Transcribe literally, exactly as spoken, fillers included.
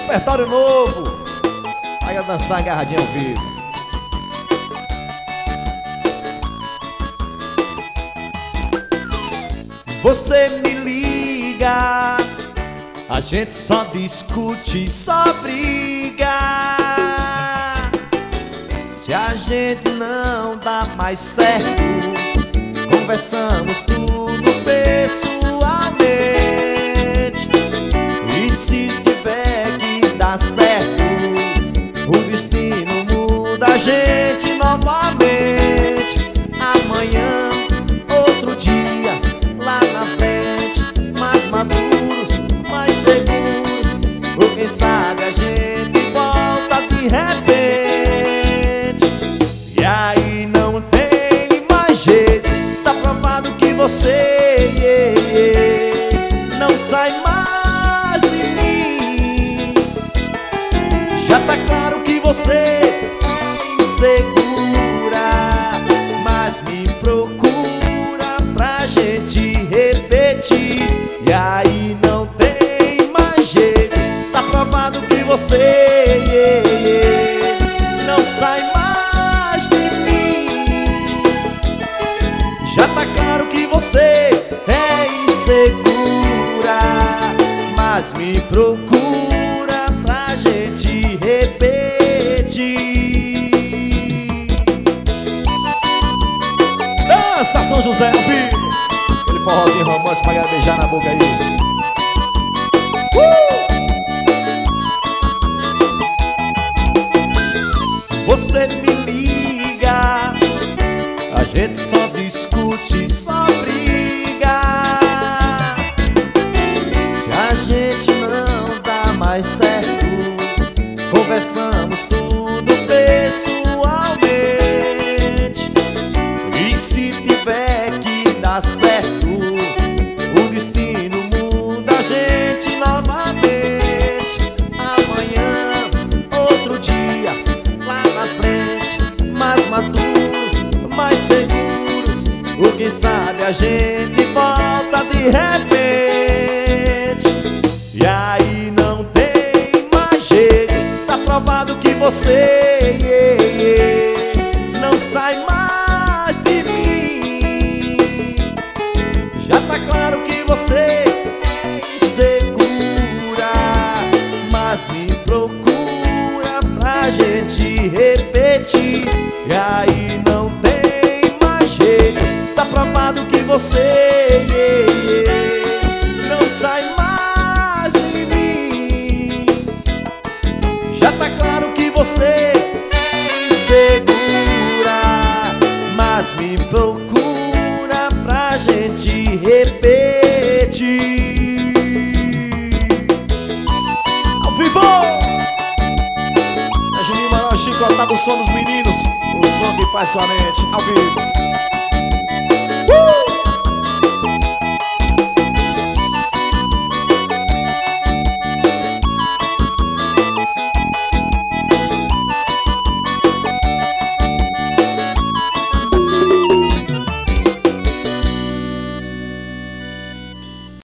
repertório novo. Vai dançar agarradinho ao vivo. Você me liga, a gente só discute, só briga. Se a gente não dá mais certo, conversamos tudo pessoalmente. E se tiver que dar certo, o destino muda a gente novamente. Amanhã, outro dia, lá na frente, mais maduros, mais seguros. Ou quem sabe a gente volta de repente. E aí não tem mais jeito, tá provado que você yeah, yeah, não sai mais de mim. Já tá claro que você é insegura, mas me procura pra gente repetir. E aí não tem mais jeito, tá provado que você yeah, yeah, não sai mais de mim. Já tá claro que você é insegura, mas me procura pra gente repetir. Dança São José ao vivo, aquele forrozinho romântico pra galera beijar na boca aí. uh! Você me liga, a gente só discute, só briga. Se a gente não dá mais certo, conversamos tudo pessoalmente. E se tiver que dar certo, o destino muda a gente novamente. Amanhã, outro dia, lá na frente, mais maduros, mais seguros. Ou quem sabe a gente volta de repente. E aí não tem mais jeito, tá provado que você yeah, yeah, não sai mais de mim. Já tá claro que você é insegura, mas me procura pra gente repetir. E aí não tem mais jeito, tá provado que você yeah, yeah, não sai mais de mim. Já tá claro que você é insegura, mas me procura pra gente repetir. Ao vivo! É Juninho Maior, chicotado, o som dos meninos, o som que faz sua mente. Ao vivo.